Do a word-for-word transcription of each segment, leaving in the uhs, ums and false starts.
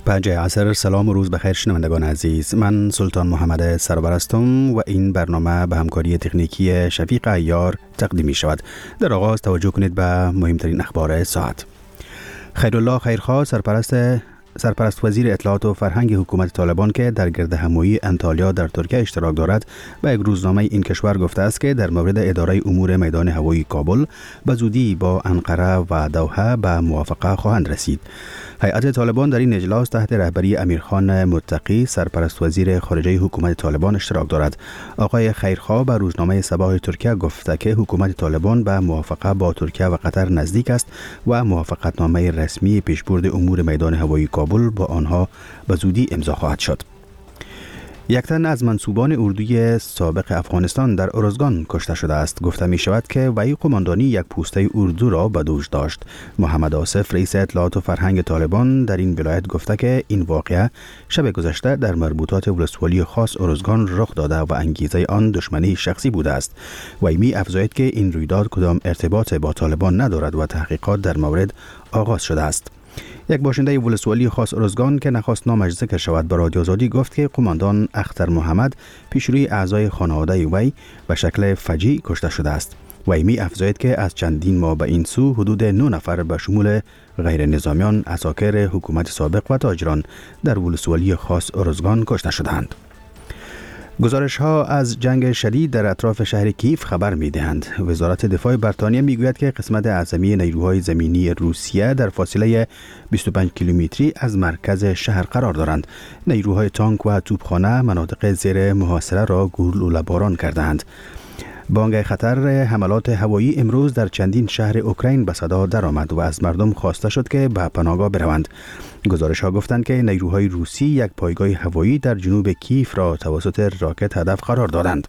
پنج عصر. سلام و روز بخیر شنوندگان عزیز، من سلطان محمد سرور هستم و این برنامه به همکاری تکنیکی شفیق عیار تقدیم می شود. در آغاز توجه کنید به مهمترین اخبار ساعت. خیرالله خیرخواه، سرپرست سرپرست وزیر اطلاعات و فرهنگ حکومت طالبان که در گرد همایی انطالیا در ترکیه اشتراک دارد، به یک روزنامه این کشور گفته است که در مورد اداره امور میدان هوایی کابل به زودی با انقره و دوحه به موافقه خواهند رسید. هیئت طالبان در این اجلاس تحت رهبری امیرخان متقی، سرپرست وزیر خارجه حکومت طالبان اشتراک دارد. آقای خیرخواه به روزنامه صباح ترکیه گفته که حکومت طالبان به موافقه با ترکیه و قطر نزدیک است و موافقتنامه رسمی پیشبرد امور میدان هوایی کابل با آنها به زودی امضا خواهد شد. یک تن از منصوبان اردوی سابق افغانستان در ارزگان کشته شده است. گفته می شود که وی قماندانی یک پوسته اردو را به دوش داشت. محمد آصف، رئیس اطلاعات و فرهنگ طالبان در این ولایت گفته که این واقعه شب گذشته در مربوطات ولسوالی خاص ارزگان رخ داده و انگیزه آن دشمنی شخصی بوده است. وی می افزاید که این رویداد کدام ارتباط با طالبان ندارد و تحقیقات در مورد آغاز شده است. یک باشنده ولسوالی خاص ارزگان که نخواست نامش ذکر شود به رادیو آزادی گفت که قماندان اختر محمد پیشروی اعضای خانواده وی به شکل فجیع کشته شده است. وی می افزاید که از چندین ماه به این سو حدود نه نفر به شمول غیر نظامیان، عساکر حکومت سابق و تاجران در ولسوالی خاص ارزگان کشته شدند. گزارش ها از جنگ شدید در اطراف شهر کیف خبر می دهند. وزارت دفاع بریتانیا می گوید که قسمت اعظمی نیروهای زمینی روسیه در فاصله بیست و پنج کیلومتری از مرکز شهر قرار دارند. نیروهای تانک و توپخانه مناطق زیر محاصره را گلوله‌باران کردند. بانگ خطر حملات هوایی امروز در چندین شهر اوکراین به صدا درآمد و از مردم خواسته شد که به پناهگاه بروند. گزارش ها گفتند که نیروهای روسی یک پایگاه هوایی در جنوب کیف را توسط راکت هدف قرار دادند.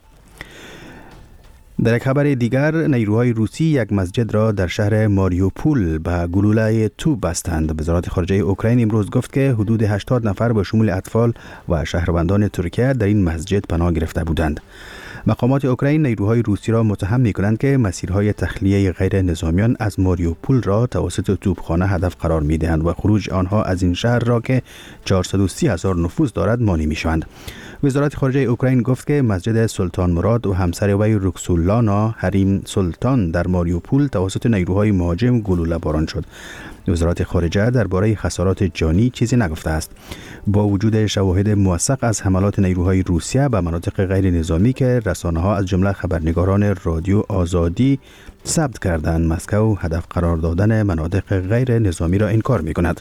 در یک خبر دیگر، نیروهای روسی یک مسجد را در شهر ماریوپول به گلوله توپ بستند. وزارت خارجه اوکراین امروز گفت که حدود هشتاد نفر به شمول اطفال و شهروندان ترکیه در این مسجد پناه گرفته بودند. مقامات اوکراین نیروهای روسی را متهم می‌کنند که مسیرهای تخلیه غیر نظامیان از ماریوپول را توسط توپخانه هدف قرار می‌دهند و خروج آنها از این شهر را که چهارصد و سی هزار نفوذ دارد مانع می‌شوند. وزارت خارجه اوکراین گفت که مسجد سلطان مراد و همسر وی رکسولانا حریم سلطان در ماریوپول توسط نیروهای مهاجم گلوله باران شد. وزارت خارجه درباره خسارات جانی چیزی نگفته است. با وجود شواهد موثق از حملات نیروهای روسیه به مناطق غیر نظامی که رسانه‌ها از جمله خبرنگاران رادیو آزادی ثبت کردند، مسکو هدف قرار دادن مناطق غیر نظامی را انکار می‌کند.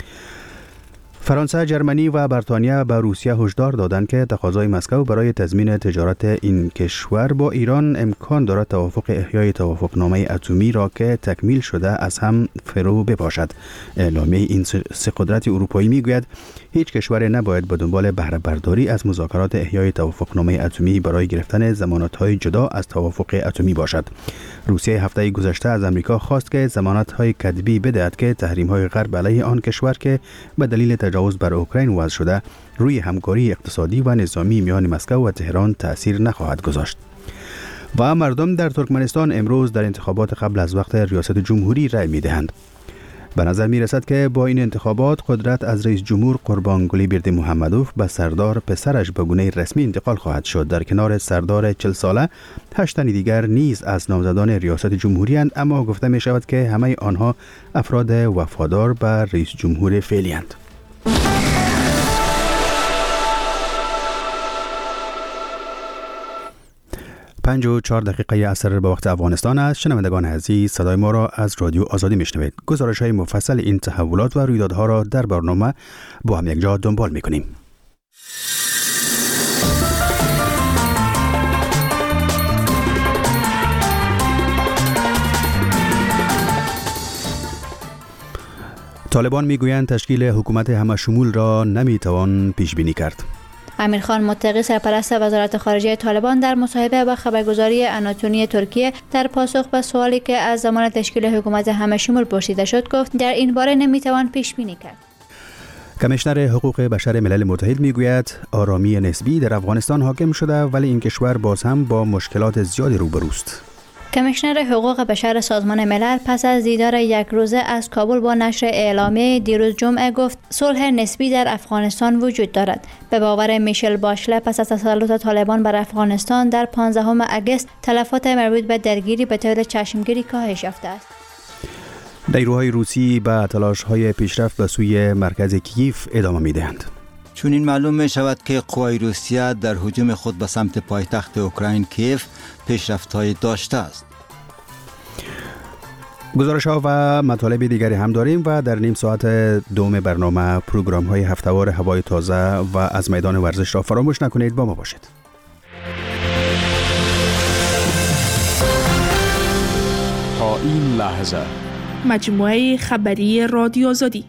فرانسه، جرمنی و بریتانیا به روسیه هشدار دادند که تقاضای مسکو برای تضمین تجارت این کشور با ایران امکان دارد توافق احیای توافقنامه اتمی را که تکمیل شده از هم فرو بپاشد. اعلامیه این سه قدرت اروپایی میگوید هیچ کشور نباید به دنبال بهره برداری از مذاکرات احیای توافقنامه اتمی برای گرفتن ضمانت‌های جدا از توافق اتمی باشد. روسیه هفته گذشته از امریکا خواست که ضمانت‌های کدبی بدهد که تحریم‌های غرب علیه آن کشور که به دلیل تجاوز بر اوکراین وضع شده روی همکاری اقتصادی و نظامی میان مسکو و تهران تأثیر نخواهد گذاشت. و مردم در ترکمنستان امروز در انتخابات قبل از وقت ریاست جمهوری رأی می‌دهند. به نظر می رسد که با این انتخابات قدرت از رئیس جمهور قربانگلی بردیمحمدوف به سردار پسرش به گونه رسمی انتقال خواهد شد. در کنار سردار چهل ساله، هشت تن دیگر نیز از نامزدان ریاست جمهوری اند، اما گفته می شود که همه آنها افراد وفادار به رئیس جمهور فعلی اند. پنج و چهار دقیقه عصر به وقت افغانستان است. شنوندگان عزیز، صدای ما را از رادیو آزادی میشنوید. گزارش های مفصل این تحولات و رویدادها را در برنامه با هم یک جا دنبال میکنیم. طالبان میگویند تشکیل حکومت همه شمول را نمیتوان پیش بینی کرد. امیرخان متقی، سرپرست وزارت خارجه طالبان، در مصاحبه با خبرگزاری آناتونی ترکیه در پاسخ به سوالی که از زمان تشکیل حکومت همه شمول پرسیده شد گفت در این باره نمیتوان پیش بینی کرد. کمیشنر حقوق بشر ملل متحد میگوید آرامی نسبی در افغانستان حاکم شده، ولی این کشور باز هم با مشکلات زیادی روبروست. کمیشنر حقوق بشر سازمان ملل پس از دیدار یک روزه از کابل با نشر اعلامیه دیروز جمعه گفت صلح نسبی در افغانستان وجود دارد. به باور میشل باشله پس از تسلط طالبان بر افغانستان در پانزدهم اگست تلفات مربوط به درگیری به طور چشمگیری کاهش یافته است. نیروهای روسی به تلاش‌های پیشرفت به سوی مرکز کییف ادامه می‌دهند. چون این معلوم می شود که قوای روسیه در هجوم خود به سمت پایتخت اوکراین کیف پیشرفت‌های داشته است. گزارش‌ها و مطالب دیگری هم داریم و در نیم ساعت دوم برنامه پروگرام‌های هفته‌وار هوای تازه و از میدان ورزش را فراموش نکنید. با ما باشید. تا این لحظه مجموعه خبری رادیو آزادی.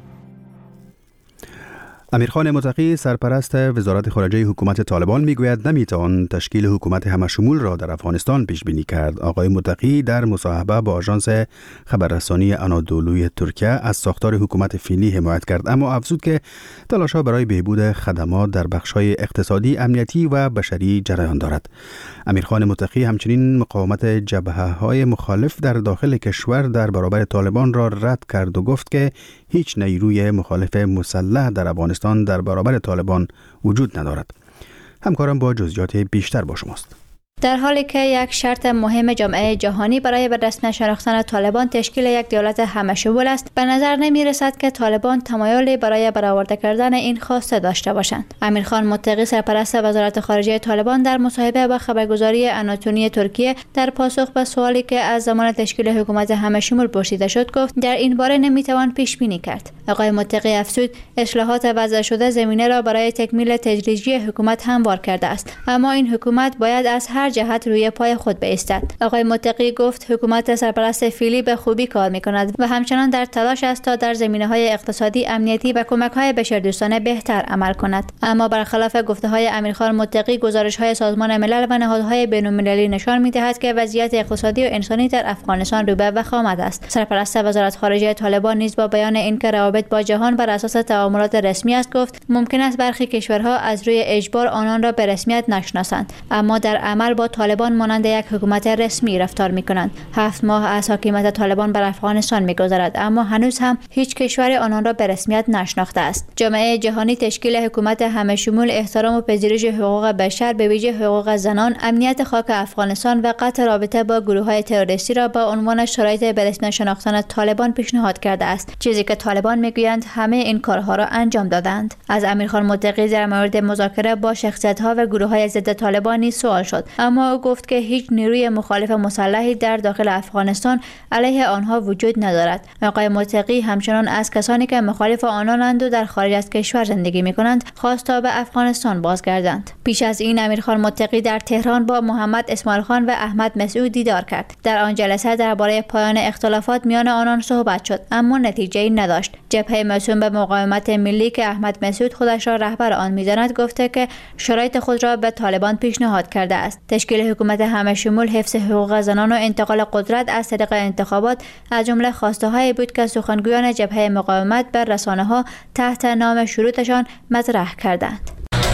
امیرخان متقی سرپرست وزارت خارجه حکومت طالبان میگوید نمیتوان تشکیل حکومت همشمول را در افغانستان پیش بینی کرد. آقای متقی در مصاحبه با آژانس خبررسانی آنادولوی ترکیه از ساختار حکومت فعلی حمایت کرد، اما افزود که تلاش‌ها برای بهبود خدمات در بخش‌های اقتصادی، امنیتی و بشری جریان دارد. امیرخان متقی همچنین مقاومت جبهه‌های مخالف در داخل کشور در برابر طالبان را رد کرد و گفت که هیچ نیروی مخالف مسلح در افغانستان در برابر طالبان وجود ندارد. همکارم با جزئیات بیشتر با شماست. در حالی که یک شرط مهم جامعه جهانی برای به دست نشناختن طالبان تشکیل یک دولت همشمول است، به نظر نمی رسد که طالبان تمایلی برای برآورده کردن این خواسته داشته باشند. امیرخان متقی سرپرست وزارت خارجه طالبان در مصاحبه با خبرگزاری آناتونی ترکیه در پاسخ به سوالی که از زمان تشکیل حکومت همشمول پرسیده شد گفت در این باره نمی توان پیش بینی کرد. آقای متقی افزود اصلاحات وضع شده زمینه را برای تکمیل تدریجی حکومت هموار کرده است، اما این حکومت باید از هر جهت روی پای خود بایستد. آقای متقی گفت حکومت سرپرست فعلی به خوبی کار می‌کند و همچنان در تلاش است تا در زمینه‌های اقتصادی، امنیتی و کمک‌های بشردوستانه بهتر عمل کند. اما برخلاف گفته‌های امیرخان متقی، گزارش‌های سازمان ملل و نهادهای بین‌المللی نشان می‌دهد که وضعیت اقتصادی و انسانی در افغانستان رو به وخامت است. سرپرست وزارت خارجه طالبان نیز با بیان اینکه روابط با جهان بر اساس تعاملات رسمی است گفت ممکن است برخی کشورها از روی اجبار آنان را به رسمیت نشناسند، اما در عمل با طالبان مانند یک حکومت رسمی رفتار می‌کنند. هفت ماه از حکومت طالبان بر افغانستان می‌گذرد، اما هنوز هم هیچ کشوری آنان را به رسمیت نشناخته است. جامعه جهانی تشکیل حکومت همه‌شمول، احترام و پذیرش حقوق بشر، به ویژه حقوق زنان، امنیت خاک افغانستان و قطع رابطه با گروه‌های تروریستی را با عنوان شرایط به رسمیت شناختن طالبان پیشنهاد کرده است، چیزی که طالبان می‌گویند همه این کارها را انجام دادند. از امیرخان متقی در مورد مذاکره با شخصیت‌ها و گروه‌های ضد طالبان نیز سوال شد، اما او گفت که هیچ نیروی مخالف مسلحی در داخل افغانستان علیه آنها وجود ندارد. آقای متقی همچنان از کسانی که مخالف آنانند و در خارج از کشور زندگی می‌کنند خواست تا به افغانستان بازگردند. پیش از این امیرخان متقی در تهران با محمد اسماعیل خان و احمد مسعود دیدار کرد. در آن جلسه درباره پایان اختلافات میان آنان صحبت شد، اما نتیجه‌ای نداشت. جبهه موسوم به مقاومت ملی که احمد مسعود خودش را رهبر آن می‌داند گفته که شرایط خود را به طالبان پیشنهاد کرده است. تشکیل حکومت همه‌شمول، حفظ حقوق زنان و انتقال قدرت از طریق انتخابات از جمله خواسته‌هایی بود که سخنگویان جبهه مقاومت بر رسانه‌ها تحت نام شروطشان مطرح کردند.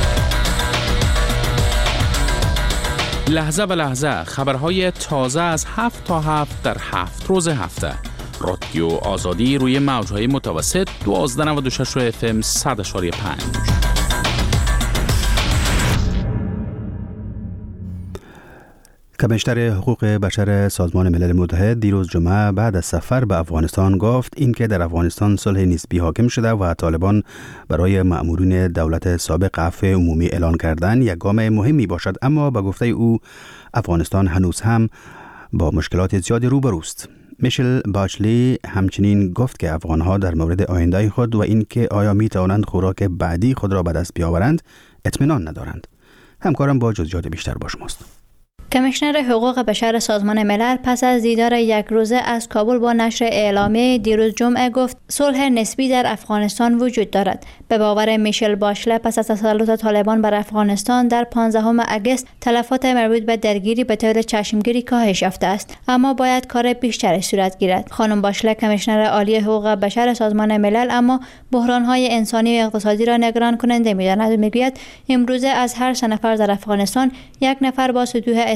لحظه به لحظه خبرهای تازه از هفت تا هفت در هفت روز هفته. رادیو آزادی روی موج‌های متوسط دوازده و نود و شش اف ام صد و پنج. کمیشنر حقوق بشر سازمان ملل متحد دیروز جمعه بعد از سفر به افغانستان گفت اینکه در افغانستان صلح نسبی حاکم شده و طالبان برای مأمورین دولت سابق عفو عمومی اعلان کردن یک گام مهمی باشد، اما به گفته او افغانستان هنوز هم با مشکلات زیادی روبروست. میشل باچلی همچنین گفت که افغانها در مورد آینده خود و اینکه آیا می توانند خوراک بعدی خود را به دست بیاورند اطمینان ندارند. همکارم با جزئیات بیشتر با شماست. کمیشنر حقوق بشر سازمان ملل پس از دیدار یک روزه از کابل با نشر اعلامیه دیروز جمعه گفت صلح نسبی در افغانستان وجود دارد. به باور میشل باشله پس از تسلط طالبان بر افغانستان در پانزدهم اگست تلفات مربوط به درگیری به طور چشمگیری کاهش یافته است، اما باید کار بیشتری صورت گیرد. خانم باشله کمیشنر عالی حقوق بشر سازمان ملل اما بحران‌های انسانی و اقتصادی را نگران کننده می‌داند و می‌گوید امروزه از هر سه نفر در افغانستان یک نفر با سطوح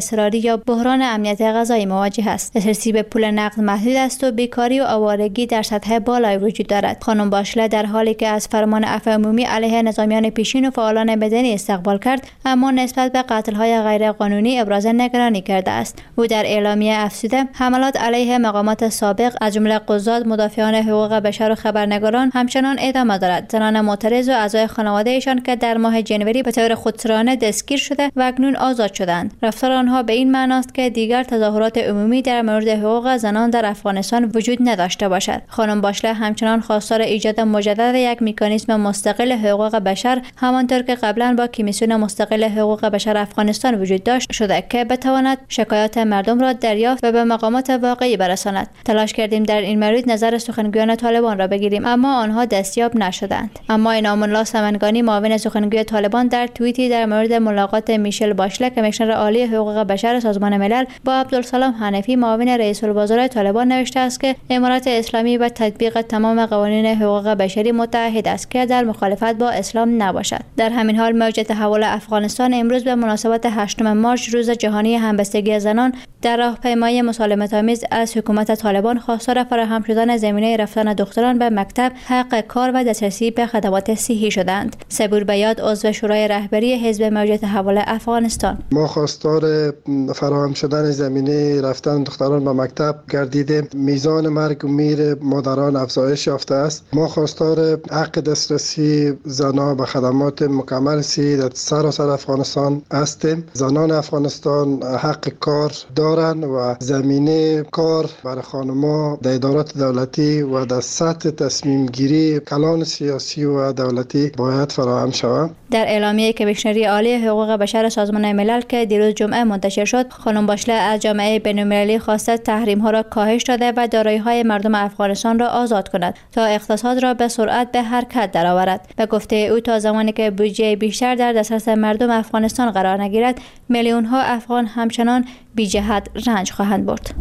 اضطراری یا بحران امنیت غذایی مواجه است. دسترسی به پول نقد محدود است و بیکاری و آوارگی در سطح بالای وجود دارد. خانم باشله در حالی که از فرمان عفو عمومی علیه نظامیان پیشین و فعالان مدنی استقبال کرد، اما نسبت به قتل‌های غیرقانونی ابراز نگرانی کرده است. او در اعلامیه افزوده حملات علیه مقامات سابق از جمله قضات، مدافعان حقوق بشر و خبرنگاران همچنان ادامه دارد. زنان معترض و اعضای خانواده‌شان که در ماه جنوری به طور خودسرانه دستگیر شده و اکنون آزاد شدند. رفتار آنها به این معنی است که دیگر تظاهرات عمومی در مورد حقوق زنان در افغانستان وجود نداشته باشد. خانم باشله همچنان خواستار ایجاد مجدد یک مکانیزم مستقل حقوق بشر همانطور که قبلا با کمیسیون مستقل حقوق بشر افغانستان وجود داشت شده که بتواند شکایات مردم را دریافت و به مقامات واقعی برساند. تلاش کردیم در این مورد نظر سخنگویان طالبان را بگیریم، اما آنها دستیاب نشدند. اما انعام الله سمنگانی، معاون سخنگوی طالبان، در توییتی در مورد ملاقات میشل باشله کمیشنر عالی حقوق بشر سازمان ملل با عبدالسلام حنفی، معاون رئیس الوزراء طالبان، نوشته است که امارات اسلامی به تطبیق تمام قوانین حقوق بشری متعهد است که در مخالفت با اسلام نباشد. در همین حال موج تحول افغانستان امروز به مناسبت هشتم مارچ، روز جهانی همبستگی زنان، در راهپیمایی مسالمت‌آمیز از حکومت طالبان خواستار فراهم شدن زمینه رفتن دختران به مکتب، حق کار و دسترسی به خدمات صحی شدند. صبور بیاد، عضو شورای رهبری حزب موج تحول افغانستان: ما خواستار فراهم شدن زمینه رفتن دختران به مکتب گردیده. میزان مرگ و میر مادران افزایش یافته است. ما خواستار حق دسترسی زنان به خدمات مکمل صحی در سراسر افغانستان هستیم. زنان افغانستان حق کار دارند و زمینه کار برای خانم‌ها در ادارات دولتی و در سطح تصمیم گیری کلان سیاسی و دولتی باید فراهم شود. در اعلامیه کمیشنری عالی حقوق بشر سازمان ملل که دیروز جمعه منتشر شد، خانم باشله از جامعه بین‌المللی خواسته تحریم‌ها را کاهش داده و دارایی‌های مردم افغانستان را آزاد کند تا اقتصاد را به سرعت به حرکت درآورد. به گفته او تا زمانی که بودجه بیشتر در دسترس مردم افغانستان قرار نگیرد، میلیون‌ها افغان همچنان بی جهت رنج خواهند برد.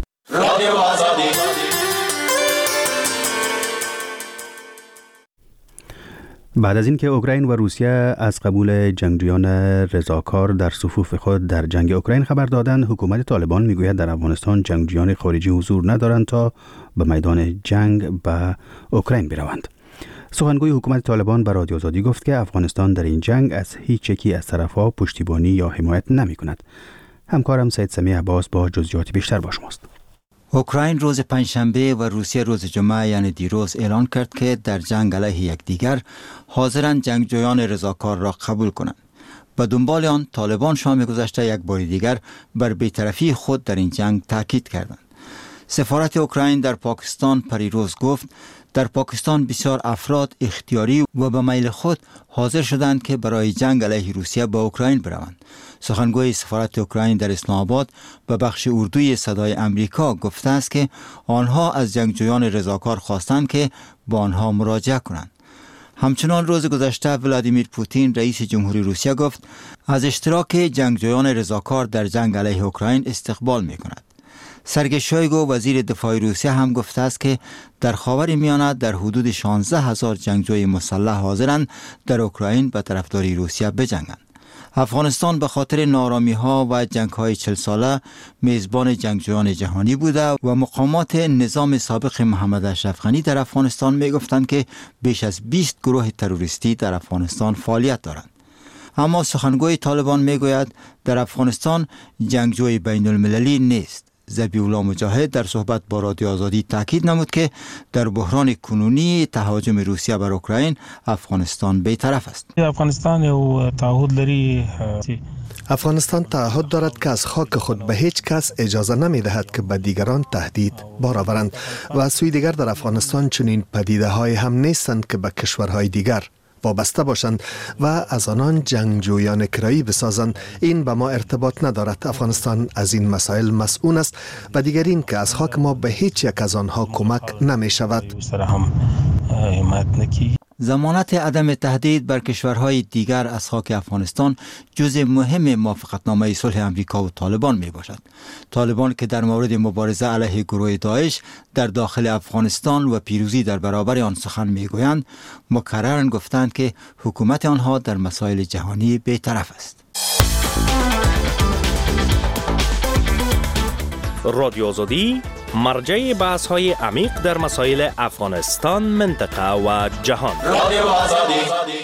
بعد از اینکه اوکراین و روسیه از قبول جنگجویان رضاکار در صفوف خود در جنگ اوکراین خبر دادند، حکومت طالبان میگوید در افغانستان جنگجویان خارجی حضور ندارند تا به میدان جنگ به اوکراین بروند. سخنگوی حکومت طالبان به رادیو آزادی گفت که افغانستان در این جنگ از هیچ یکی از طرفها پشتیبانی یا حمایت نمی کند. همکارم سید سمیع عباس با جزئیات بیشتر با شماست. اوکراین روز پنجشنبه و روسیه روز جمعه یعنی دیروز اعلان کرد که در جنگ علیه یکدیگر حاضرند جنگجویان رضاکار را قبول کنند. به دنبال آن طالبان شام گذشته یک بار دیگر بر بی‌طرفی خود در این جنگ تاکید کردند. سفارت اوکراین در پاکستان پریروز گفت در پاکستان بسیار افراد اختیاری و به میل خود حاضر شدند که برای جنگ علیه روسیه به اوکراین بروند. سخنگوی سفارت اوکراین در اسلام آباد به بخش اردوی صدای امریکا گفته است که آنها از جنگجویان رضاکار خواستند که با آنها مراجعه کنند. همچنان روز گذشته ولادیمیر پوتین رئیس جمهوری روسیه گفت از اشتراک جنگجویان رضاکار در جنگ علیه اوکراین استقبال می کند. سرگئی شویگو وزیر دفاع روسیه هم گفته است که در خاور میانه در حدود شانزده هزار جنگجوی مسلح حاضرند در اوکراین به طرفداری روسیه بجنگند. افغانستان به خاطر نارامی ها و جنگ های چل ساله میزبان جنگجویان جهانی بوده و مقامات نظام سابق محمد اشرف غنی در افغانستان می گفتند که بیش از بیست گروه تروریستی در افغانستان فعالیت دارند. اما سخنگوی طالبان می گوید در افغانستان جنگجوی بین المللی نیست. ذبیح الله مجاهد در صحبت با رادیو آزادی تاکید نمود که در بحران کنونی تهاجم روسیه بر اوکراین افغانستان بی‌طرف است. افغانستان یو تعهد لري افغانستان تعهد دارد که از خاک خود به هیچ کس اجازه نمی دهد که به دیگران تهدید بار آورند و از سوی دیگر در افغانستان چنین پدیده های هم نیستند که به کشورهای دیگر وابسته باشند و از آنان جنگجویان کرایی بسازند. این به ما ارتباط ندارد. افغانستان از این مسائل مسئول است و دیگر این که از خاک ما به هیچ یک از آنها کمک نمی شود. ضمانت عدم تهدید بر کشورهای دیگر از خاک افغانستان جزء مهم موافقتنامه صلح امریکا و طالبان می باشد. طالبان که در مورد مبارزه علیه گروه داعش در داخل افغانستان و پیروزی در برابر آن سخن می گویند، مکرراً گفتند که حکومت آنها در مسائل جهانی بی‌طرف است. رادیو آزادی مرجع بحث های عمیق در مسائل افغانستان، منطقه و جهان. رادیو آزادی.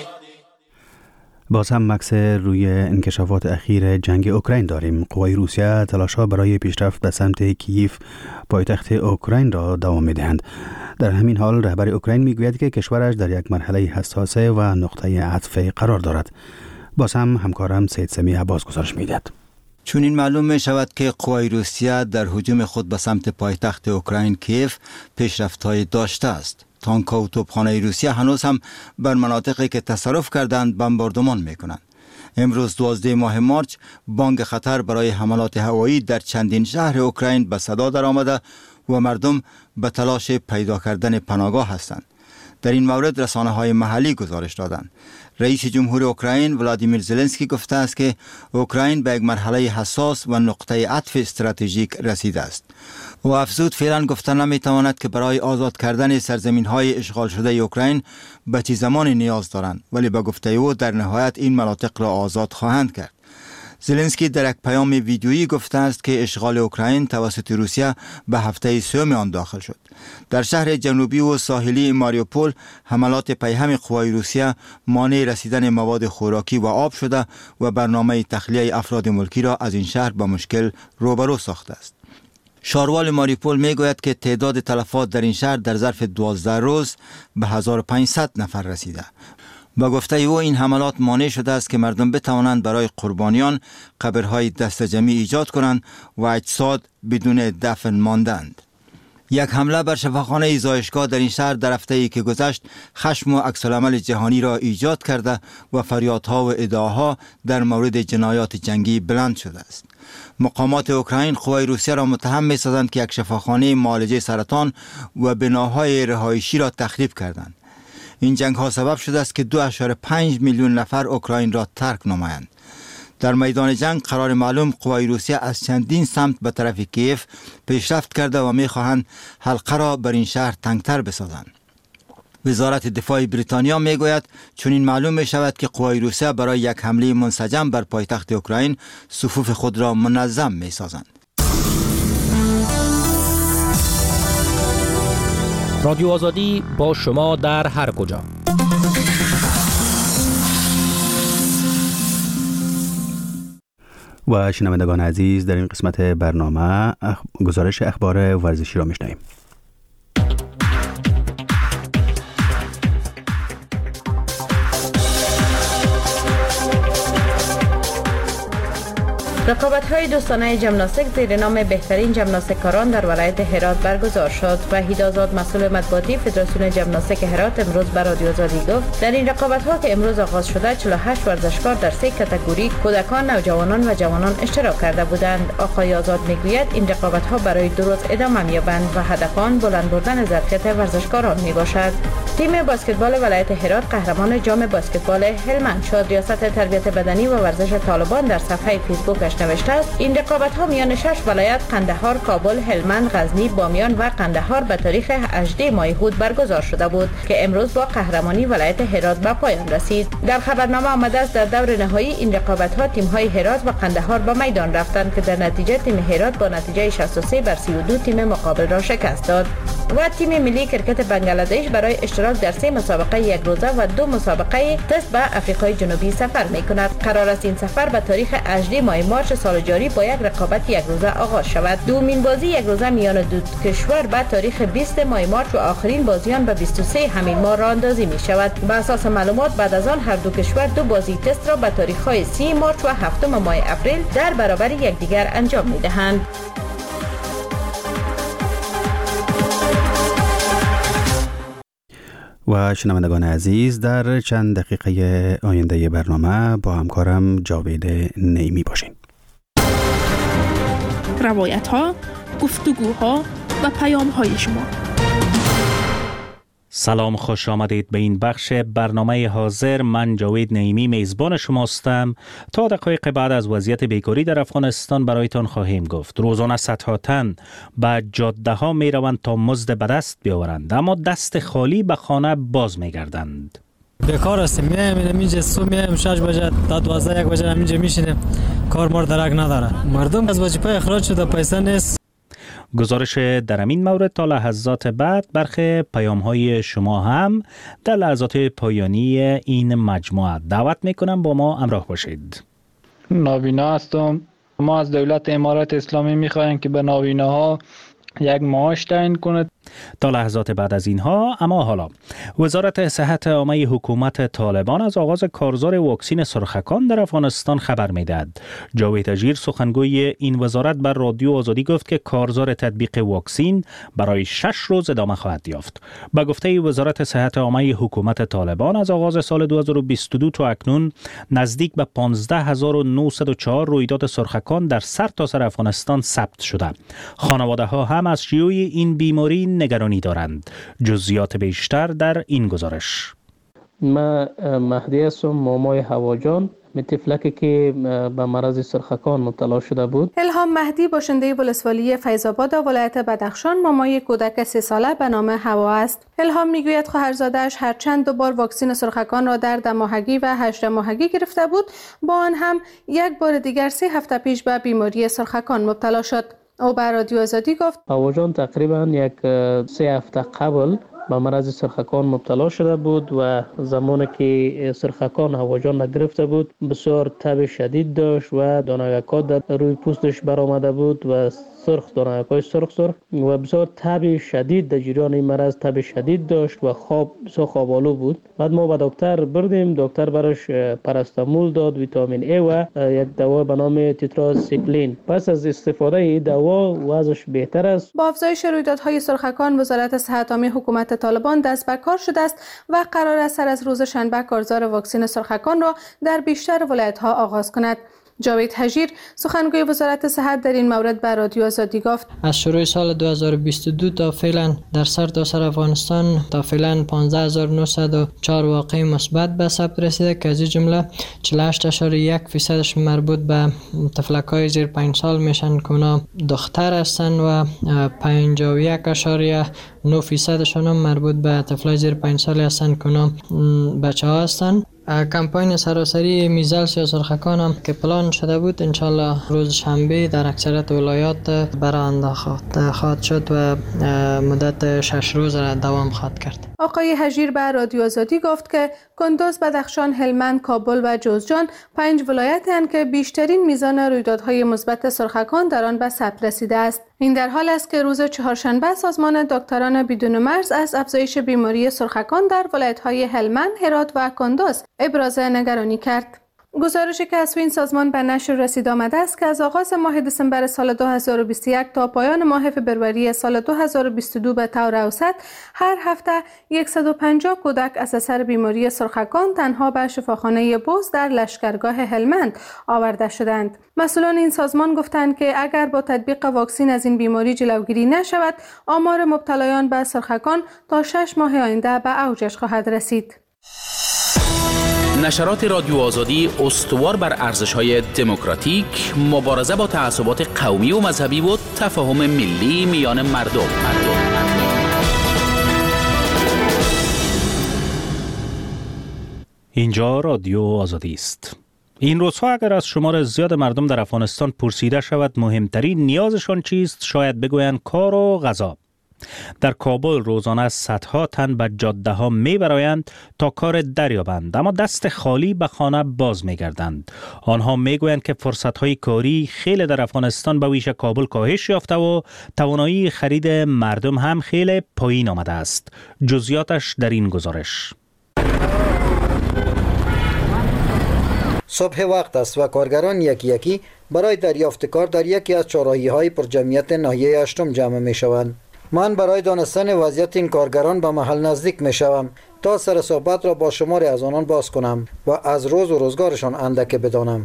باز هم مکس روی انکشافات اخیر جنگ اوکراین داریم. قوای روسیه تلاش‌ها برای پیشرفت به سمت کییف پایتخت اوکراین را دوام می‌دهند. در همین حال رهبر اوکراین میگوید که کشورش در یک مرحله حساسه و نقطه عطف قرار دارد. باز هم همکارم سید سمی عباس گزارش می‌دهد. چون این معلوم می شود که قوای روسیه در هجوم خود به سمت پایتخت اوکراین کیف پیشرفت‌های داشته است. تانک و توپخانه روسیه هنوز هم بر مناطقی که تصرف کردند بمباردمان میکنند. امروز دوازده ماه مارچ بانگ خطر برای حملات هوایی در چندین شهر اوکراین به صدا در آمده و مردم به تلاش پیدا کردن پناهگاه هستند. در این مورد رسانه های محلی گزارش دادند. رئیس جمهور اوکراین ولادیمیر زلنسکی گفته است که اوکراین به یک مرحله حساس و نقطه عطف استراتژیک رسیده است. و افزود فعلا گفته نمیتواند که برای آزاد کردن سرزمین های اشغال شده اوکراین به چه زمانی نیاز دارند، ولی به گفته او در نهایت این مناطق را آزاد خواهند کرد. زلنسکی در یک پیام ویدیویی گفته است که اشغال اوکراین توسط روسیه به هفته سوم آن داخل شد. در شهر جنوبی و ساحلی ماریوپول حملات پیهم قوای روسیه مانع رسیدن مواد خوراکی و آب شده و برنامه تخلیه افراد ملکی را از این شهر با مشکل روبرو ساخته است. شاروال ماریوپول میگوید که تعداد تلفات در این شهر در ظرف دوازده روز به هزار و پانصد نفر رسیده. با گفته او این حملات مانع شده است که مردم بتوانند برای قربانیان قبرهای دستجمعی ایجاد کنند و اجساد بدون دفن ماندند. یک حمله بر شفاخانه زایشگاه در این شهر در هفته‌ای که گذشت خشم و عکس‌العمل جهانی را ایجاد کرده و فریادها و ادعاها در مورد جنایات جنگی بلند شده است. مقامات اوکراین قوای روسیه را متهم می‌سازند که یک شفاخانه معالجه سرطان و بناهای رهایشی را تخریب کردند. این جنگ ها سبب شده است که دو ممیز پنج میلیون نفر اوکراین را ترک نمایند. در میدان جنگ قرار معلوم قوای روسیه از چندین سمت به طرف کیف پیشرفت کرده و می‌خواهند حلقه را بر این شهر تنگتر بسازند. وزارت دفاع بریتانیا میگوید چون این معلوم می شود که قوای روسیه برای یک حمله منسجم بر پایتخت اوکراین صفوف خود را منظم می سازند. رادیو آزادی با شما در هر کجا. و شنوندگان عزیز، در این قسمت برنامه اخ... گزارش اخبار ورزشی را میشنویم. رقابت‌های دوستانه ژیمناستیک زیر نام بهترین ژیمناستیککاران در ولایت هرات برگزار شد. وحید آزاد مسئول مطبوعاتی فدراسیون ژیمناستیک هرات امروز به رادیو آزادی گفت در این رقابت‌ها که امروز آغاز شده چهل و هشت ورزشکار در سه کاتگوری کودکان، نوجوانان و جوانان اشتراک کرده بودند. آقای آزاد میگوید این رقابت‌ها برای دو روز ادامه می‌یابند و هدف آن بلند بردن ظرفیت ورزشکاران میباشد. تیم بسکتبال ولایت هرات قهرمان جام بسکتبال هلمند شد. ریاست تربیت بدنی و ورزش طالبان در صفحه فیسبوکش نوشته است این رقابت‌ها میان شش ولایت قندهار، کابل، هلمند، غزنی، بامیان و قندهار به تاریخ هجدهم ماه هود برگزار شده بود که امروز با قهرمانی ولایت هرات به پایان رسید. در خبرنامه آمده است در دور نهایی این رقابت‌ها تیم‌های هرات و قندهار به میدان رفتند که در نتیجه تیم هرات با نتیجه شصت و سه بر سی و دو تیم مقابل را شکست داد و تیم ملی کرکت بنگلادش برای اشتراک در سه مسابقه یک روزه و دو مسابقه تست به آفریقای جنوبی سفر می‌کند. قرار است این سفر به تاریخ هجدهم ماه مارچ سال جاری با یک رقابت یک روزه آغاز شود. دومین بازی یک روزه میان دو کشور به تاریخ بیست ماه مارچ و آخرین بازیان به بیست و سه همین ماه راه اندازی می شود. بر اساس معلومات بعد از آن هر دو کشور دو بازی تست را به تاریخ‌های سی مارچ و هفتم ماه اپریل در برابر یکدیگر انجام می دهند. و شنوندگان عزیز، در چند دقیقه آینده برنامه با همکارم جاوید نیمی باشین. روایت ها، گفتگوها و پیام های شما. سلام، خوش آمدید به این بخش برنامه حاضر. من جاوید نیمی میزبان شماستم. تا دقایق بعد از وضعیت بیکاری در افغانستان برایتان خواهیم گفت. روزانه صدها تن به جاده ها می روند تا مزد به دست بیاورند، اما دست خالی به خانه باز می گردند. بیکار هستیم، میایم اینجا صبح میایم شش بجه تا دوازده یک بجه اینجا میشینیم، کار مار درک نداره. مردم از وظیفه اخراج شده، پیسه نیست. گزارش در این مورد تا لحظات بعد برخی پیام های شما هم در لحظات پایانی این مجموعه. دعوت میکنم با ما همراه باشید. نابینا هستم. ما از دولت امارات اسلامی میخواهیم که به نابیناها یک معاش تعیین کند. تا لحظات بعد از اینها، اما حالا وزارت صحت عامه حکومت طالبان از آغاز کارزار واکسن سرخکان در افغانستان خبر میدهد. جاوید اژیر سخنگوی این وزارت بر رادیو آزادی گفت که کارزار تطبیق واکسن برای شش روز ادامه خواهد یافت. به گفته وزارت صحت عامه حکومت طالبان از آغاز سال دو هزار و بیست و دو تا اکنون نزدیک به پانزده هزار و نهصد و چهار رویداد سرخکان در سرتاسر افغانستان ثبت شده. خانواده ها هم از شیوع این بیماری نگرانی دارند. جزئیات بیشتر در این گزارش. ما مهدی هستم، مامای هواجان، طفلکی که به مرض سرخکان مبتلا شده بود. الهام مهدی باشنده ولسوالی فیض‌آباد ولایت بدخشان مامای کودک سه ساله به نام هوا است. الهام میگوید خواهرزاده‌اش هر چند دو بار واکسن سرخکان را در ده ماهگی و هشت ماهگی گرفته بود، با آن هم یک بار دیگر سه هفته پیش به بیماری سرخکان مبتلا شد. او به رادیو آزادی گفت هواجان تقریبا یک سه هفته قبل به مرض سرخکان مبتلا شده بود و زمانی که سرخکان هواجان نگرفته بود بسیار تب شدید داشت و دانگک‌ها در روی پوستش برآمده بود و سرخ دانگک‌های سرخ سرخ و بسیار تب شدید در جریان این مرض تب شدید داشت و خواب بسیار خوابالو بود. بعد ما به دکتر بردیم، دکتر براش پاراستامول داد، ویتامین ای و یک دوا به نام تتراسیکلین. پس از استفاده این دوا وضعش بهتر است. با افزایش رویدادهای سرخکان وزارت صحت عامه حکومت طالبان دست به کار شده است و قرار است سر از روز شنبه کارزار واکسن سرخکان را در بیشتر ولایت‌ها آغاز کند. جاوید اژیر سخنگوی وزارت صحت در این مورد به رادیو آزادی گفت از شروع سال دو هزار و بیست و دو تا فعلا در سرتاسر افغانستان تا فعلا پانزده هزار و نهصد و چهار واقعه مثبت به ثبت رسیده که از این جمله چهل و هشت اشاره یک فیصدش مربوط به طفلک‌های زیر پنج سال میشن که اونا دختر هستند و پنجاه و یک اشاره نه فیصدشون هم مربوط به طفلای زیر پنج سال هستند که اونا بچه‌ها هستند. کمپاین سراسری میزلس یا سرخکان هم که پلان شده بود انشالله روز شنبه در اکثریت ولایات برآورده خواهد شد و مدت شش روز را دوام خواهد کرد. آقای اژیر به رادیو آزادی گفت که کندوز، بدخشان، هلمند، کابل و جوزجان پنج ولایتی هستند که بیشترین میزان رویدادهای مثبت سرخکان در آن به ثبت رسیده است. این در حال است که روز چهارشنبه سازمان دکتران بدون مرز از افزایش بیماری سرخکان در ولایت‌های هلمند، هرات و کندوز ابراز نگرانی کرد. گزارشی که از این سازمان به نشر رسید آمده است که از آغاز ماه دسامبر سال دو هزار و بیست و یک تا پایان ماه فبروری سال دو هزار و بیست و دو به طور اوسط هر هفته صد و پنجاه کودک از اثر بیماری سرخکان تنها به شفاخانه بوز در لشکرگاه هلمند آورده شدند. مسئولان این سازمان گفتند که اگر با تطبیق واکسن از این بیماری جلوگیری نشود، آمار مبتلایان به سرخکان تا شش ماه آینده به اوجش خواهد رسید. نشرات رادیو آزادی استوار بر ارزش‌های دموکراتیک، مبارزه با تعصبات قومی و مذهبی و تفاهم ملی میان مردم. مردم. اینجا رادیو آزادی است. این روزها اگر از شمار زیاد مردم در افغانستان پرسیده شود مهمترین نیازشان چیست، شاید بگویند کار و غذا. در کابل روزانه صدها تن به جاده ها می برآیند تا کار دریابند، اما دست خالی به خانه باز می گردند. آنها می گویند که فرصت های کاری خیلی در افغانستان به ویژه کابل کاهش یافته و توانایی خرید مردم هم خیلی پایین آمده است. جزئیاتش در این گزارش. صبح وقت است و کارگران یکی یکی برای دریافت کار در یکی از چهارراهی های پر جمعیت ناحیه هشتم جمع می شوند. من برای دانستن وضعیت این کارگران به محل نزدیک می شوم تا سر صحبت را با شماری از آنان باز کنم و از روز و روزگارشان اندکی بدانم.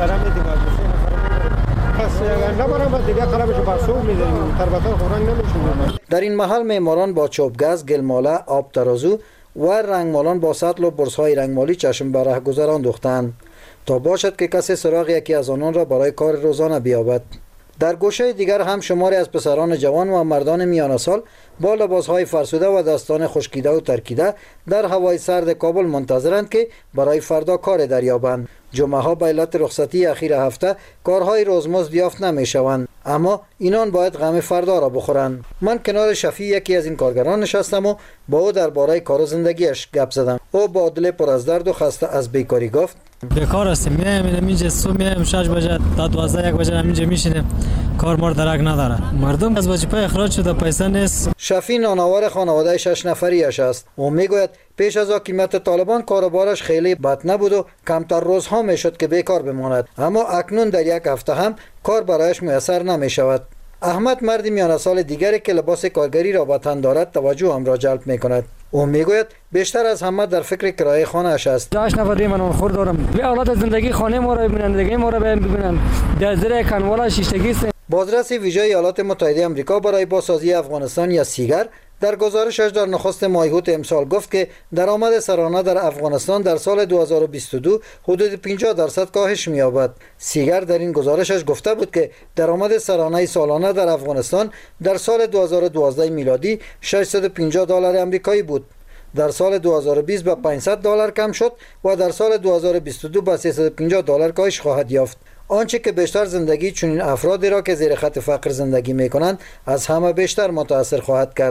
در این محل معماران با چوبگز، گلماله، آب ترازو و رنگمالان با سطل و برس‌های رنگمالی چشم به رهگذر انداختند تا باشد که کسی سراغ یکی از آنان را برای کار روزانه بیابد. در گوشه دیگر هم شماری از پسران جوان و مردان میانه سال با لباسهای فرسوده و دستان خشکیده و ترکیده در هوای سرد کابل منتظرند که برای فردا کار دریابند. جمعه ها به علت رخصتی اخیر هفته کارهای روزمزد یافت نمیشوند، اما اینان باید غم فردا را بخورند. من کنار شفیع یکی از این کارگران نشستم و با او درباره کار و زندگیش گپ زدم. او با دل پر از درد و خسته از بیکاری گفت: بیکار هستیم، میایم اینجا صبح میایم شش بجه تا دوازده یک بجه اینجا میشینیم، کار مار درک نداره، مردم از وظیفه اخراج شده، پیسه نیست. شفیع نانوار خانواده شش نفریش است. او میگوید پیش از حاکمیت طالبان کاروبارش خیلی بد نبود و کمتر روزها میشد که بیکار بماند، اما اکنون در یک هفته هم کار برایش میسر نمیشود. احمد مردی میانه سال دیگری که لباس کارگری را به تن دارد توجه هم را جلب میکند. او میگوید بیشتر از همه در فکر کرایه خانه اش است. داش نفر من خور دارم، به اولاد زندگی خانه ما را ببینن، زندگی ما را ببینن، در زیر کنوالا شیشتگی است. بازرس ویژه ایالات متحده آمریکا برای بازسازی افغانستان یا سیگر در گزارشش در نخست مایهوت امسال گفت که درآمد سرانه در افغانستان در سال دو هزار و بیست و دو حدود پنجاه درصد کاهش می‌یابد. سیگر در این گزارشش گفته بود که درآمد سرانه سالانه در افغانستان در سال دو هزار و دوازده میلادی ششصد و پنجاه دلار آمریکایی بود. در سال دو هزار و بیست به پانصد دلار کم شد و در سال دو هزار و بیست و دو به سیصد و پنجاه دلار کاهش خواهد یافت. آنچه که بیشتر زندگی چنین افرادی را که زیر خط فقر زندگی می‌کنند از همه بیشتر متاثر خواهد کرد.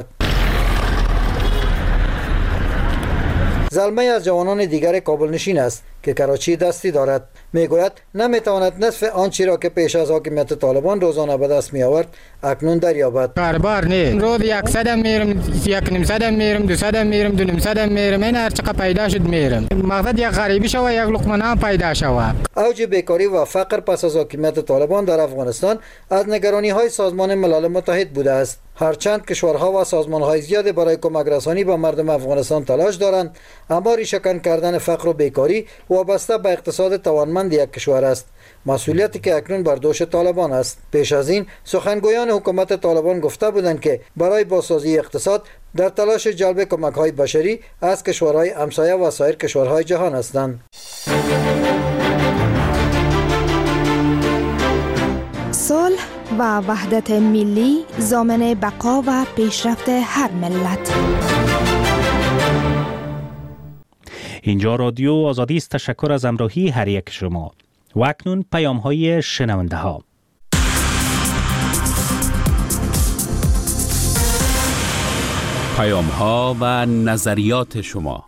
زلمه از جوانان دیگر کابل نشین است که کراچی دستی دارد. میگوید نمیتواند نصف آنچه را که پیش از حاکمیت طالبان روزانه به دست می آورد اکنون دریابد. کاربار نه، روز صد میرم، یک نیم صد میرم، دو صد میرم، دو نیم صد میرم، این هر چقدر پیدا شد میرم. مقصد یک غریبی شوه، یک لقمه نان پیدا شوه. اوج بیکاری و فقر پس از حاکمیت طالبان در افغانستان از نگرانی های سازمان ملل متحد بوده است. هرچند کشورها و سازمان های زیاد برای کمک رسانی به مردم افغانستان تلاش دارند، اما ریشه‌کن کردن فقر و بیکاری وابسته به اقتصاد توانمند یک کشور است، مسئولیتی که اکنون بر دوش طالبان است. پیش از این سخنگویان حکومت طالبان گفته بودند که برای بازسازی اقتصاد در تلاش جلب کمک‌های بشری از کشورهای همسایه و سایر کشورهای جهان هستند. صلح و وحدت ملی ضامن بقا و پیشرفت هر ملت. اینجا رادیو آزادی است. تشکر از همراهی هر یک شما. و اکنون پیام های شنونده ها. پیام ها و نظریات شما.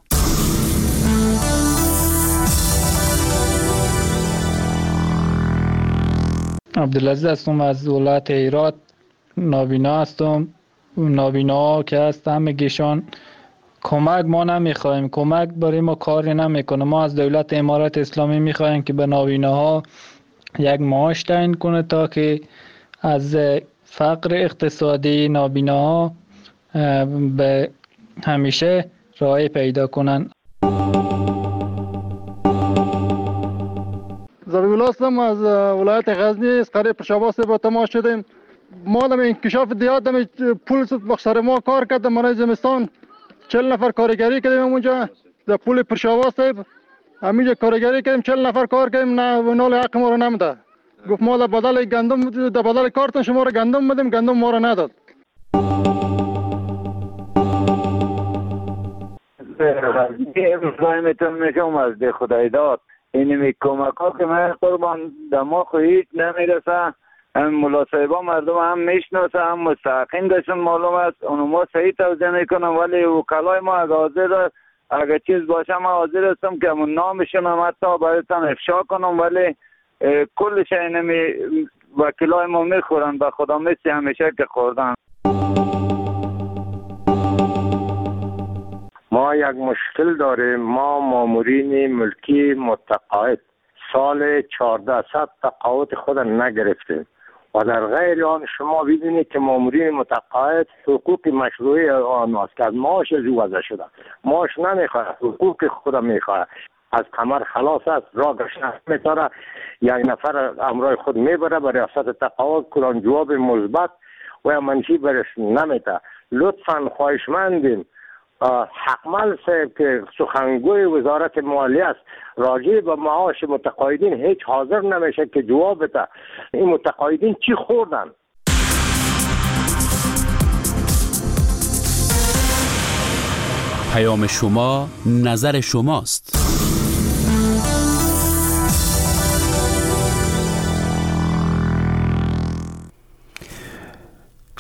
عبدالعزیز هستم از ولایت هرات. نابینا هستم. نابینا که هست همگیشان کمک ما نمیخوایم، کمک برای ما کاری نمیکنه. ما از دولت امارات اسلامی میخوایم که به نابیناها یک معاش تعیین کنه تا که از فقر اقتصادی نابیناها به همیشه راه پیدا کنن. زبیل هستم از ولایت غزنی. از قریب پشاواس با تماس شدیم. ما دم انکشاف دیات دم پول بخشار ما کار کردم. برای زمستان چهل نفر کارگری کردیم اونجا در پول پرشاواس صاحب. همینجا کارگری کردیم، چهل نفر کار کردیم، نه نال حق ما رو نمیده. گفت ما در بدل گندم، در بدل کارتون شما رو گندم میدیم، گندم ما رو نداد. امضایتون میکنم از ده خدای داد. این می کمک ها که من قربان دماغ هیچ نمیرسه. هم ملاصحبا مردم هم میشناسه، هم مستحقین داشتن معلوم است. اونو ما صحیح توضیح میکنم، ولی وکلای ما اگه حاضر اگه چیز باشه ما حاضر هستم که همون نامشون هم حتی برایتان افشا کنم، ولی کل شای نمی وکلای ما میخورن به خدا مثل همیشه که خوردن. ما یک مشکل داریم. ما مامورین ملکی متقاعد سال چهارده تقاعد خود نگرفتیم و در غیر آن شما ببینید که مامورین متقاعد حقوق مشروعی آن است که از معاش از او وضع شده. معاش نمیخواد، حقوق خود میخواد. از کمر خلاص است، را گشنه میتاره، یک نفر امرای خود میبره به ریاست تقاعد، کلان جواب مثبت و منفی برش نمیده. لطفا خواهشمندیم حقمل صاحب که سخنگوی وزارت مالیه است راجع به معاش متقاعدین هیچ حاضر نمیشه که جواب بده. این متقاعدین چی خوردن؟ پیام شما نظر شماست.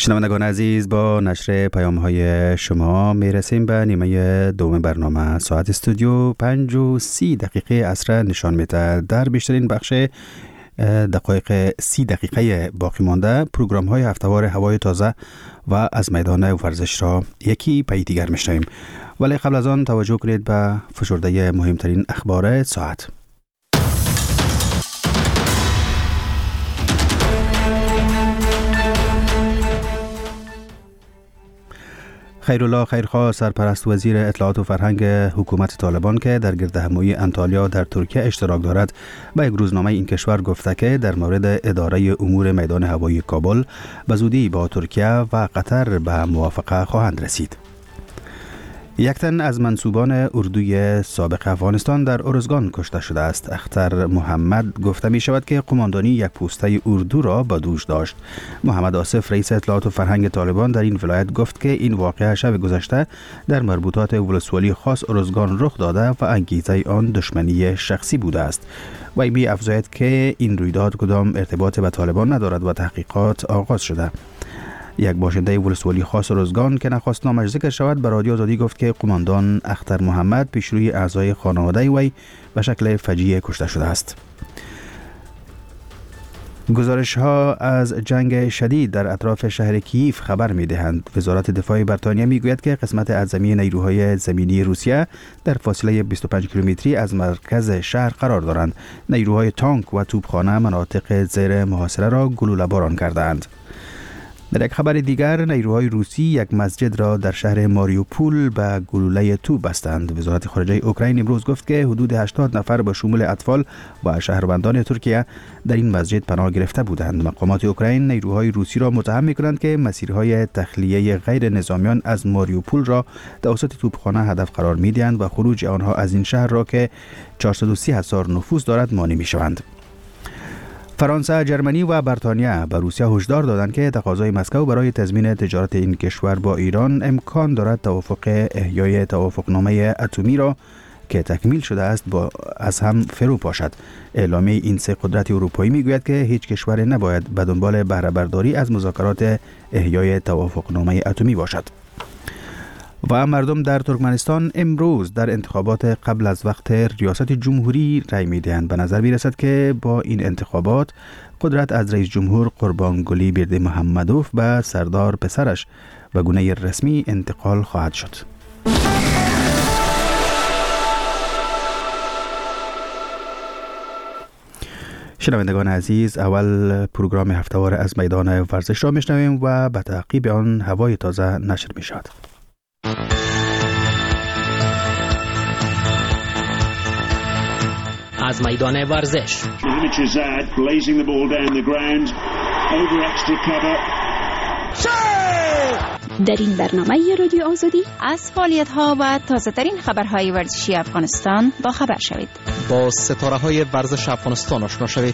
شنوندگان عزیز، با نشر پیام های شما میرسیم به نیمه دوم برنامه. ساعت استودیو پنج و سی دقیقه عصر نشان میده. در بیشترین بخش دقایق سی دقیقه باقی مانده پروگرام های هفتهوار هوای تازه و از میدان ورزش را یکی پی دیگر میشنویم، ولی قبل از آن توجه کنید به فشرده مهمترین اخبار ساعت. خیرالله خیرخواه، سرپرست وزیر اطلاعات و فرهنگ حکومت طالبان که در گردهمایی انطالیا در ترکیه اشتراک دارد، به یک روزنامه این کشور گفته که در مورد اداره امور میدان هوایی کابل به زودی با ترکیه و قطر به موافقه خواهند رسید. یک تن از منصوبان اردوی سابق افغانستان در ارزگان کشته شده است. اختر محمد گفته می شود که قماندانی یک پوسته اردو را به دوش داشت. محمد آصف، رئیس اطلاعات و فرهنگ طالبان در این ولایت، گفت که این واقعه شب گذشته در مربوطات ولسوالی خاص ارزگان رخ داده و انگیزه آن دشمنی شخصی بوده است. وی می افزاید که این رویداد کدام ارتباط به طالبان ندارد و تحقیقات آغاز شده. یک باشنده ولسوالی خاص ارزگان که نخواست نامش ذکر شود به رادیو آزادی گفت که قماندان اختر محمد پیشروی اعضای خانواده وی به شکل فجیع کشته شده است. گزارش ها از جنگ شدید در اطراف شهر کیف خبر می دهند. وزارت دفاع بریتانیا می گوید که قسمت اعظمی نیروهای زمینی روسیه در فاصله بیست و پنج کیلومتری از مرکز شهر قرار دارند. نیروهای تانک و توپخانه مناطق زیر محاصره را گلوله باران کردند. در یک خبر دیگر، نیروهای روسی یک مسجد را در شهر ماریوپول به گلوله توپ بستند. وزارت خارجه اوکراین امروز گفت که حدود هشتاد نفر به شمول اطفال و شهروندان ترکیه در این مسجد پناه گرفته بودند. مقامات اوکراین نیروهای روسی را متهم می‌کنند که مسیرهای تخلیه غیر نظامیان از ماریوپول را توسط توپخانه هدف قرار می‌دهند و خروج آنها از این شهر را که چهارصد و سی هزار نفوس دارد مانع می‌شوند. فرانسه، جرمنی و بریتانیا به روسیه هشدار دادند که تقاضای مسکو برای تضمین تجارت این کشور با ایران امکان دارد توافق احیای توافقنامه اتمی را که تکمیل شده است با از هم فرو پاشد. اعلامیه این سه قدرت اروپایی میگوید که هیچ کشور نباید به دنبال بهره برداری از مذاکرات احیای توافقنامه اتمی باشد. و مردم در ترکمنستان امروز در انتخابات قبل از وقت ریاست جمهوری رای می‌دهند. به نظر می‌رسد که با این انتخابات قدرت از رئیس جمهور قربانگلی بردیمحمدوف به سردار پسرش به گونه رسمی انتقال خواهد شد. شنوندگان عزیز، اول پروگرام هفتهوار از میدان ورزش را میشنویم و به تعقیب آن هوای تازه نشر می‌شود. از میدان ورزش در این برنامه رادیو آزادی از فعالیت ها و تازه ترین خبرهای ورزشی افغانستان با خبر شوید. با ستاره های ورزش افغانستان آشنا شوید.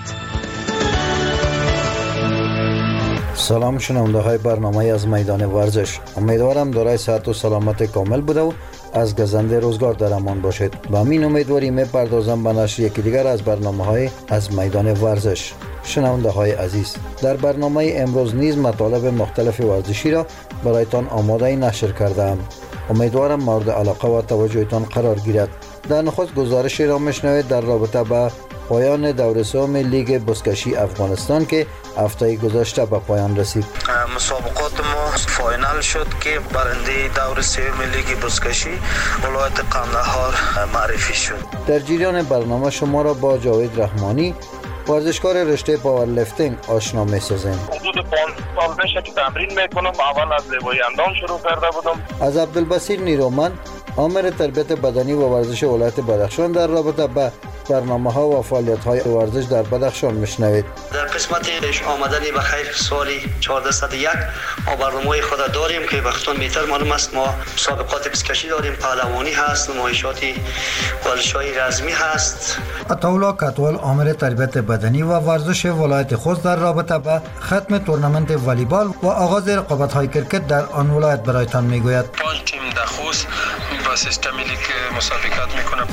سلام شنونده های برنامه از میدان ورزش. امیدوارم دارای صحت و سلامت کامل بوده و از گزنده روزگار در امان باشید. با همین امیدواری میپردازم به نشر یکی دیگر از برنامه های از میدان ورزش. شنونده های عزیز، در برنامه امروز نیز مطالب مختلف ورزشی را برایتان آماده نشر کردم. امیدوارم مورد علاقه و توجهتان قرار گیرد. در نخست گزارشی را میشنوید در رابطه با پایان دور سوم لیگ بزکشی افغانستان که هفته گذشته به پایان رسید. مسابقات ما فاینال شد که برنده دور سوم لیگ بزکشی ولایت قندهار معرفی شد. در جریان برنامه شما را با جاوید رحمانی، ورزشکار رشته پاورلیفتینگ، آشنا می‌سازیم. حدود پانزده سال میشه که تمرین میکنم. اول از زیبایی اندام شروع کرده بودم. از عبدالبصیر نیرومند، آمر تربیت بدنی و ورزش ولایت بدخشان، در رابطه با برنامه ها و فعالیت های ورزش در بدخشان میشنوید. در قسمت آمدنی به خیر سالی چهارصد و یک ما برنامه خود داریم که وقتان بهتر معلوم است. ما مسابقات بزکشی داریم، پهلوانی هست، نمایشات ورزش‌های رزمی هست. عطاالله کتوال، آمر تربیت بدنی و ورزش ولایت خوست، در رابطه با ختم تورنمنت والیبال و آغاز رقابت های کرکت در آن ولایت برایتان میگوید. پنج تیم در خوست با سیستم لیگ مسابقات میکنم.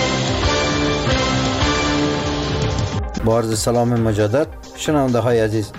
با عرض سلام مجدد شنونده های عزیز،